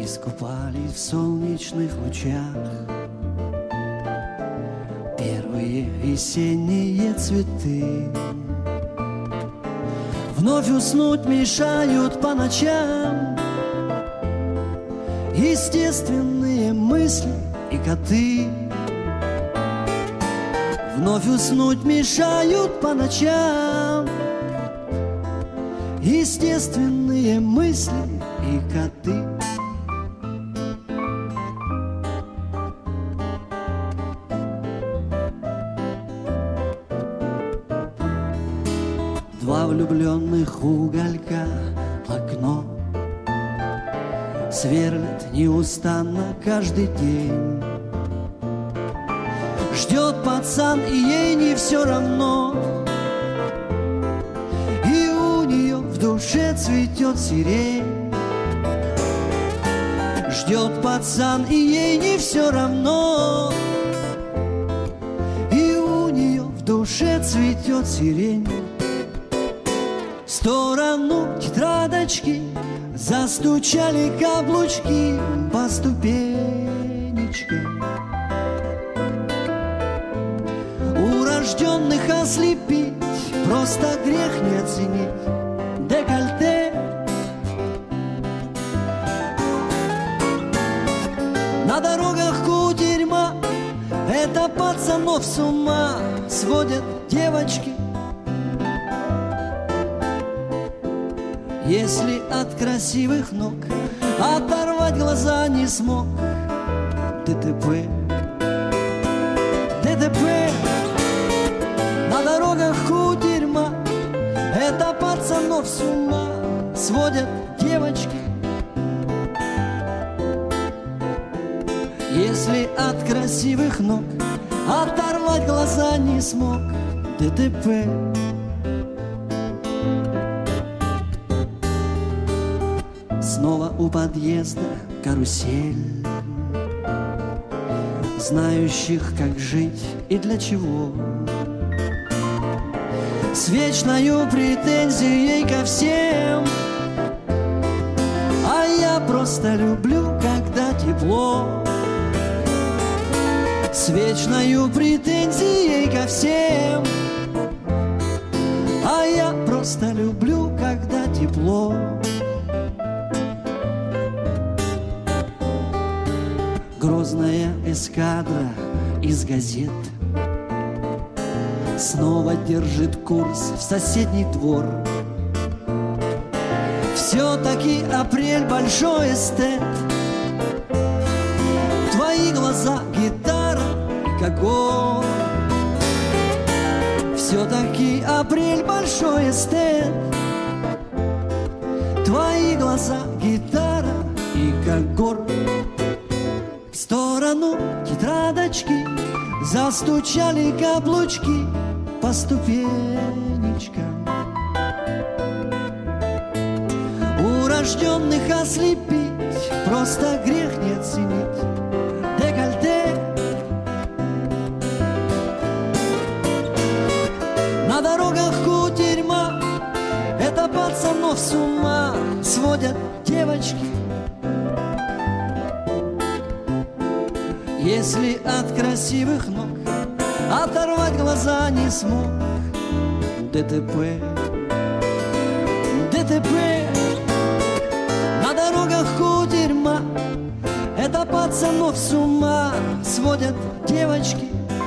Искупались в солнечных лучах первые весенние цветы. Вновь уснуть мешают по ночам естественные мысли и коты. Вновь уснуть мешают по ночам естественные мысли и коты. Два влюбленных уголька окно сверлят неустанно каждый день. Ждет пацан, и ей не все равно, и у нее в душе цветет сирень. Ждет пацан, и ей не все равно, и у нее в душе цветет сирень. В сторону тетрадочки застучали каблучки по ступенечкам. Урожденных ослепить просто грех не оценить декольте. На дорогах кутерьма, это пацанов с ума сводят девочки. Если от красивых ног оторвать глаза не смог, ДТП, ДТП. На дорогах кутерьма, это пацанов с ума сводят девочки. Если от красивых ног оторвать глаза не смог, ДТП. Снова у подъезда карусель знающих, как жить и для чего, с вечною претензией ко всем. А я просто люблю, когда тепло, с вечною претензией ко всем. А я просто люблю, когда тепло. Грозная эскадра из газет снова держит курс в соседний двор. Все-таки апрель большой эстет. Твои глаза гитара и когор. Все-таки апрель большой эстет. Твои глаза гитара и когор. В сторону тетрадочки застучали каблучки по ступенечкам. Урожденных ослепить просто грех не оценить декольте. На дорогах кутерьма, это пацанов с ума сводят девочки. Если от красивых ног оторвать глаза не смог, ДТП, ДТП. На дорогах кутерьма, это пацанов с ума сводят девочки.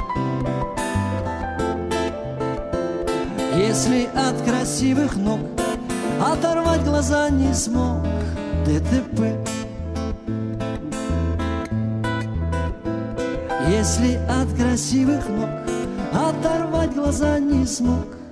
Если от красивых ног оторвать глаза не смог, ДТП. Если от красивых ног оторвать глаза не смог,